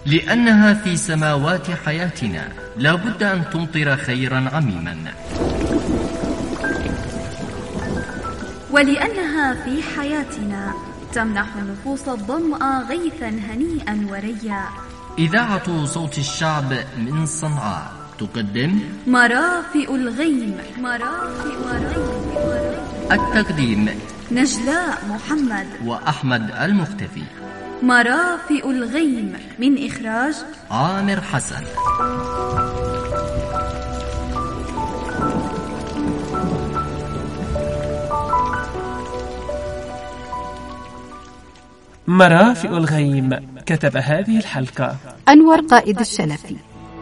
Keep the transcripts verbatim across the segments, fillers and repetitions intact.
لأنها في سماوات حياتنا لا بد أن تمطر خيرا عميما. ولأنها في حياتنا تمنح نفوس الظمأ غيثا هنيئا وريا. إذاعة صوت الشعب من صنعاء تقدم مرافئ الغيم. مرافئ الغيم. التقديم نجلاء محمد وأحمد المختفي. مرافئ الغيم من إخراج عامر حسن. مرافئ الغيم. كتب هذه الحلقة أنور قائد الشلفي.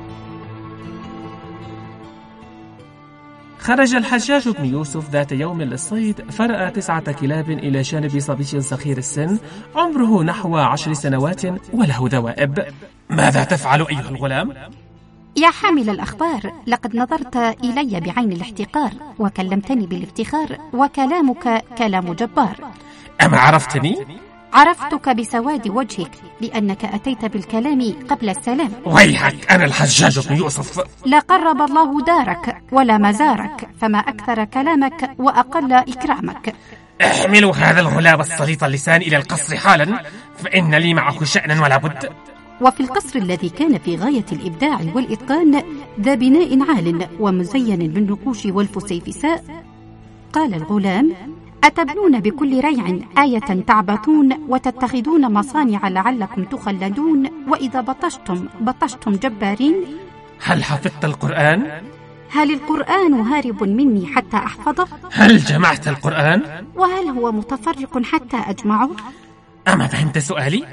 خرج الحجاج بن يوسف ذات يوم للصيد، فرأى تسعة كلاب إلى جانب صبي صغير السن عمره نحو عشر سنوات وله ذوائب. ماذا تفعل أيها الغلام؟ يا حامل الأخبار، لقد نظرت إلي بعين الاحتقار وكلمتني بالافتخار، وكلامك كلام جبار. أما عرفتني؟ عرفتك بسواد وجهك، لأنك أتيت بالكلام قبل السلام. ويحك، أنا الحجاج بن يوسف. لا قرب الله دارك ولا مزارك، فما أكثر كلامك وأقل إكرامك. احملوا هذا الغلام السليط اللسان إلى القصر حالا، فإن لي معه شأنا ولا بد. وفي القصر الذي كان في غاية الإبداع والإتقان، ذا بناء عال ومزين بالنقوش والفسيفساء، قال الغلام: أتبنون بكل ريع آية تعبثون، وتتخذون مصانع لعلكم تخلدون، وإذا بطشتم بطشتم جبارين. هل حفظت القرآن؟ هل القرآن هارب مني حتى أحفظه؟ هل جمعت القرآن؟ وهل هو متفرق حتى أجمعه؟ أما فهمت سؤالي؟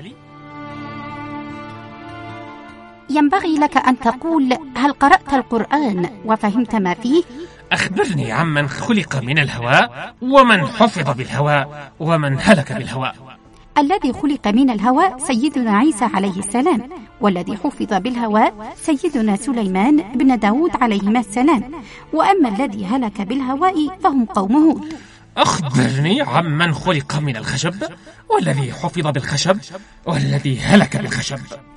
ينبغي لك أن تقول: هل قرأت القرآن وفهمت ما فيه؟ أخبرني عمن خلق من الهواء، ومن حفظ بالهواء، ومن هلك بالهواء. الذي خلق من الهواء سيدنا عيسى عليه السلام، والذي حفظ بالهواء سيدنا سليمان بن داود عليهما السلام، وأما الذي هلك بالهواء فهم قوم هود. أخبرني عمن خلق من الخشب، والذي حفظ بالخشب، والذي هلك بالخشب.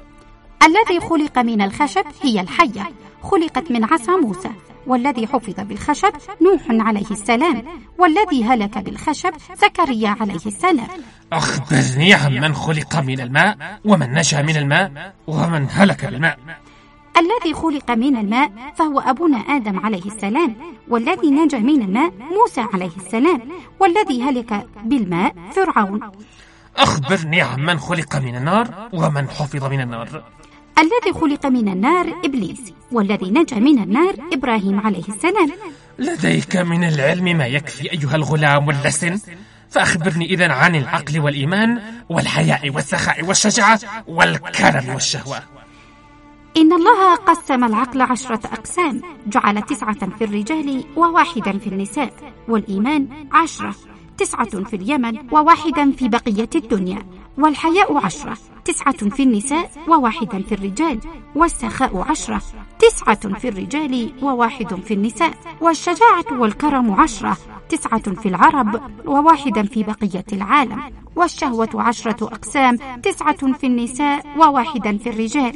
الذي خلق من الخشب هي الحية، خلقت من عصا موسى، والذي حفظ بالخشب نوح عليه السلام، والذي هلك بالخشب زكريا عليه السلام. أخبرني عمن خلق من الماء، ومن نجا من الماء، ومن هلك بالماء. الذي خلق من الماء فهو أبونا آدم عليه السلام، والذي نجا من الماء موسى عليه السلام، والذي هلك بالماء فرعون. أخبرني عمن خلق من النار، ومن حفظ من النار. الذي خلق من النار إبليس، والذي نجا من النار إبراهيم عليه السلام. لديك من العلم ما يكفي أيها الغلام اللسن، فأخبرني إذن عن العقل والإيمان والحياء والسخاء والشجاعة والكرم والشهوة. إن الله قسم العقل عشرة أقسام، جعل تسعة في الرجال وواحدا في النساء، والإيمان عشرة، تسعة في اليمن وواحدا في بقية الدنيا، والحياء عشرة، تسعة في النساء وواحدا في الرجال، والسخاء عشرة، تسعة في الرجال وواحد في النساء، والشجاعة والكرم عشرة، تسعة في العرب وواحدا في بقية العالم، والشهوة عشرة أقسام، تسعة في النساء وواحدا في الرجال.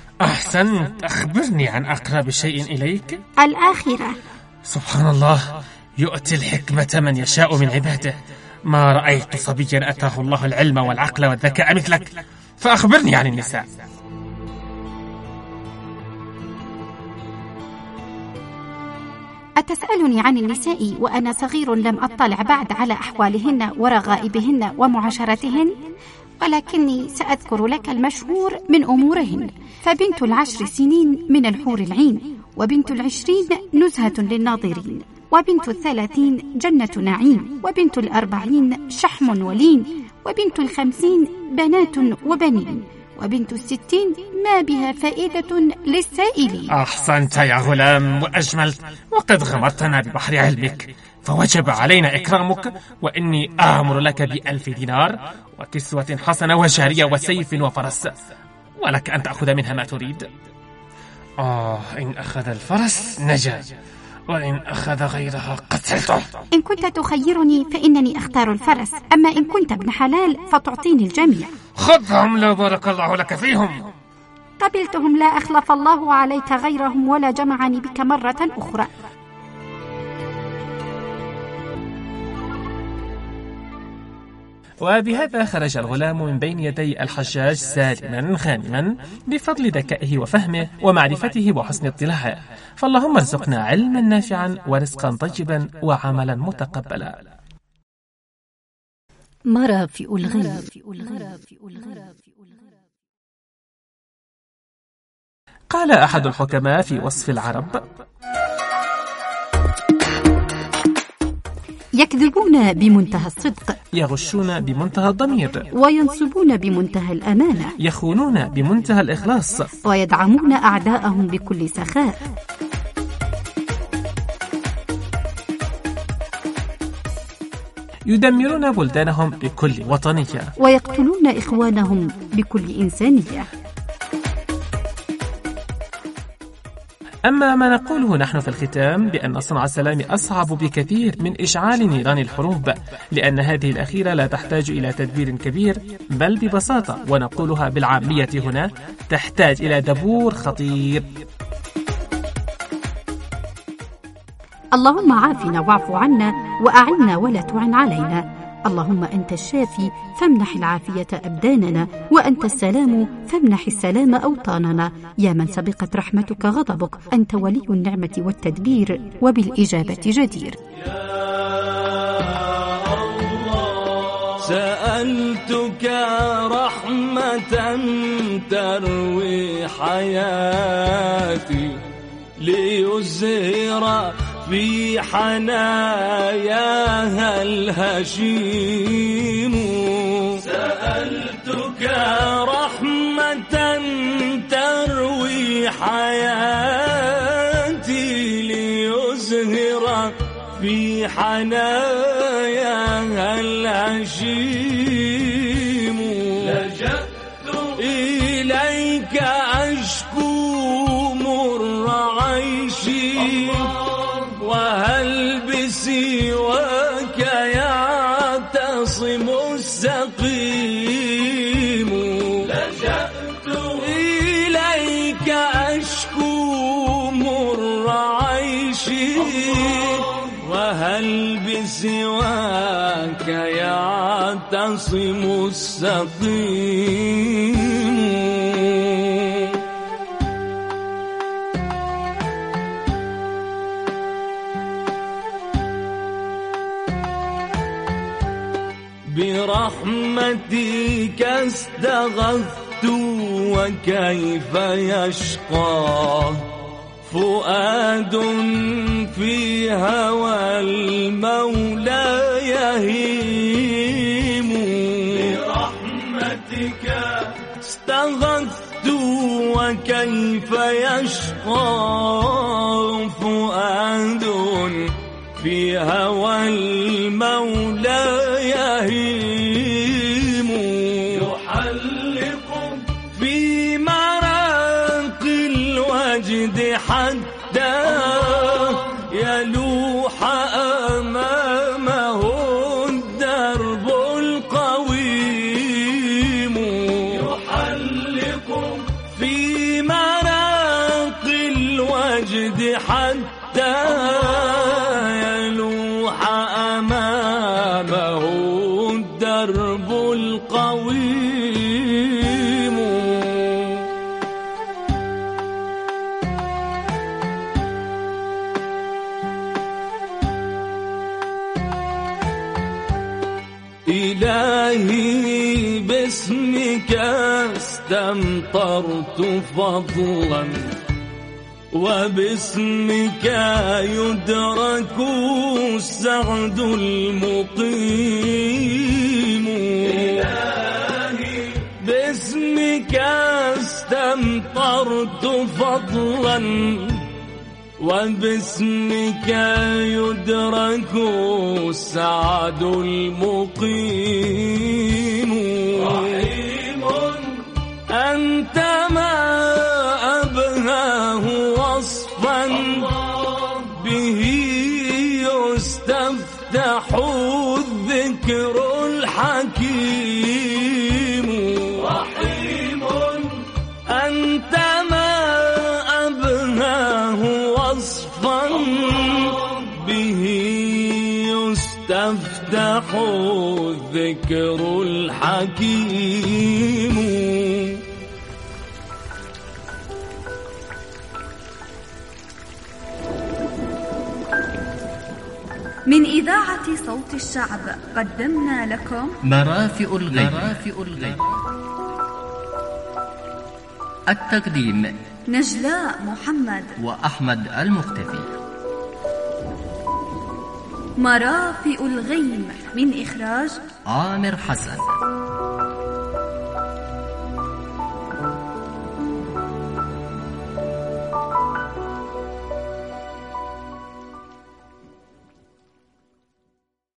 أحسنت، أخبرني عن أقرب شيء إليك. الآخرة. سبحان الله، يؤتي الحكمة من يشاء من عباده. ما رأيت صبيا أتاه الله العلم والعقل والذكاء مثلك، فأخبرني عن النساء. أتسألني عن النساء وأنا صغير لم أطلع بعد على أحوالهن ورغائبهن ومعاشرتهن؟ ولكني سأذكر لك المشهور من أمورهن. فبنت العشر سنين من الحور العين، وبنت العشرين نزهة للناظرين، وبنت الثلاثين جنة نعيم، وبنت الأربعين شحم ولين، وبنت الخمسين بنات وبنين، وبنت الستين ما بها فائدة للسائلين. أحسنت يا غلام وأجملت، وقد غمرتنا ببحر علمك، فوجب علينا إكرامك، وإني آمر لك بألف دينار وكسوة حسنة وجارية وسيف وفرس، ولك أن تأخذ منها ما تريد. آه، إن أخذ الفرس نجا، وإن أخذ غيرها قتلته. إن كنت تخيرني فإنني أختار الفرس، أما إن كنت ابن حلال فتعطيني الجميع. خذهم لا بارك الله لك فيهم. قبلتهم لا أخلف الله عليك غيرهم ولا جمعني بك مرة أخرى. وبهذا خرج الغلام من بين يدي الحجاج سالما غانما بفضل ذكائه وفهمه ومعرفته وحسن اطلاعه. فاللهم ارزقنا علما نافعا ورزقا طيبا وعملا متقبلا. مرافئ الغيب. قال أحد الحكماء في وصف العرب: يكذبون بمنتهى الصدق، يغشون بمنتهى الضمير، وينصبون بمنتهى الأمانة، يخونون بمنتهى الإخلاص، ويدعمون أعداءهم بكل سخاء. يدمرون بلدانهم بكل وطنية، ويقتلون إخوانهم بكل إنسانية. أما ما نقوله نحن في الختام بأن صنع السلام أصعب بكثير من إشعال نيران الحروب، لأن هذه الأخيرة لا تحتاج إلى تدبير كبير، بل ببساطة ونقولها بالعامية هنا تحتاج إلى دبور خطير. اللهم عافنا واعف عنا وأعنا ولا تعن علينا. اللهم أنت الشافي فامنح العافية أبداننا، وأنت السلام فامنح السلام أوطاننا. يا من سبقت رحمتك غضبك، أنت ولي النعمة والتدبير وبالإجابة جدير. سألتك رحمة تروي حياتي ليزهر في حناياها الهشيم. سألتك رحمة تروي حياتي ليزهر في حناياها الهشيم. لجأت إليك أشكو مر عيشي، وهل بسواك يعتصم السقيم. لجأت إليك أشكو مر عيشي، وهل بسواك يعتصم السقيم. برحمتك استغثت وكيف يشقى فؤاد في هوى المولى يهيم. برحمتك استغثت وكيف يشقى فؤاد في هوى المولى يهيم. يحلق في مراق الوجد حتى يلوح أمامه الدرب القويم. يحلق في مراق الوجد حتى يلوح أمامه الدرب القويم. إلهي باسمك استمطرت فضلا، وباسمك يدرك السعد المقيم. إلهي باسمك استمطرت فضلا، وباسمك يدرك السعد المقيم. رحيم أنت ما أبهاه وصفا به يستفتح الذكر الحكيم. رحيم أنت يفتح الذكر الحكيم. من إذاعة صوت الشعب قدمنا لكم مرافئ الغيب. مرافئ الغيب. التقديم نجلاء محمد وأحمد المختفي. مرافئ الغيم من إخراج عامر حسن.